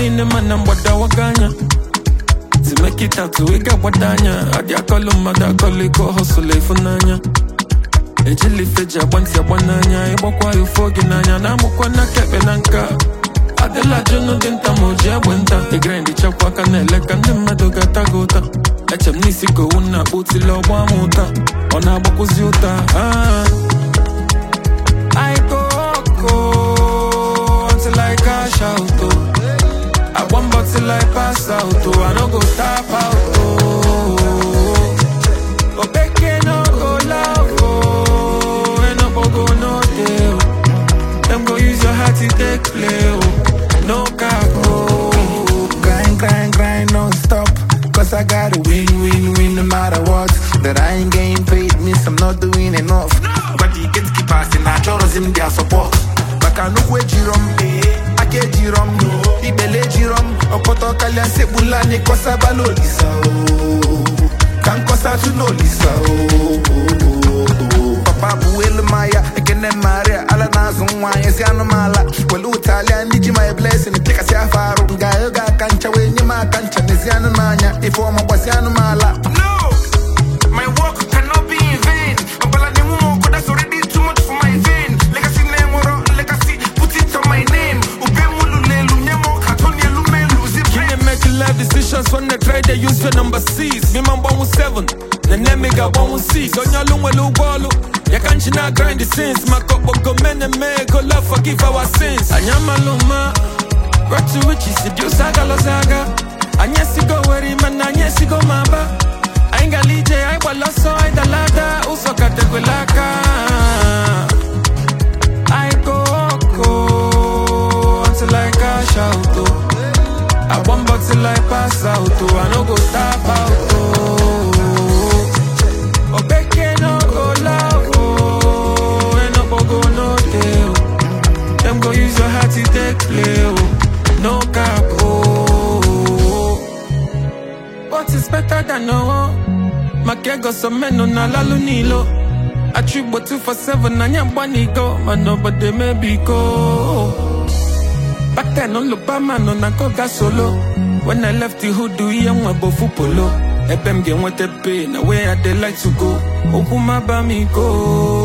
in the man and what I waganya. To make it out to wake up wadanya. Adia call mother call it go hustle for nanya. Ejili feja wanti ya wananya. Ibokwa yufogi nanya. Namukwa na kebelanka. Adela jono denta moja wenta. The grind chakwa kanele kande madoga tagota. Echem nisi go una buti lo wamuta. Ona bokuzi uta. I go until I cash out. I want but till I pass out. I don't go tap out. Oh, beke no go love. And no go no deal. Them go use your heart to take play. No cap. Grind, non-stop. Cause I gotta win no matter what. That I ain't getting paid means I'm not doing enough. But the kids keep passing, I chose him their support. Baka no kwe jirom, ake jirom, ibele jirom, okoto kalyan sebula ni kosa balo lisa kan kosa tu no lisa Papa buwele maya, ekene maria, ala nazungwa, yesi anomala. Welu Italian, diji my blessing, tika siya faru. Ngayoga kancha, wenye ma kancha, nisi anomanya, ifo mabwasi anomala. No, my work cannot be in vain. Mbala ni mumo, that's already too much for my vein. Legacy name, legacy, put it on my name. Make life decisions when they try, they use your number 6. Me man 117, the name me got 116. On your lunga lugolo, ya can't not grind the sins. My cup will go men and make go love forgive our sins. Anyama luma, got to which is the saga lozaga. Anyesi go where man, anyesi go mamba. I ain't got lije, I will also I the ladder, also got the gulaka. I go until I cash out. I want but till I pass out. I no go tap out. Oh, beke no go love. And no go no deal. Them go use your heart to take play. No cap. What is better than no? My care got some men on a lalunilo. I treat but 247 and I'm one go. Man, nobody maybe go. Back then on Lubama no nakoga solo. When I left the hood, do you want bofu polo? Ebem get what they pay, now where they like to go. Okuma ba mi go.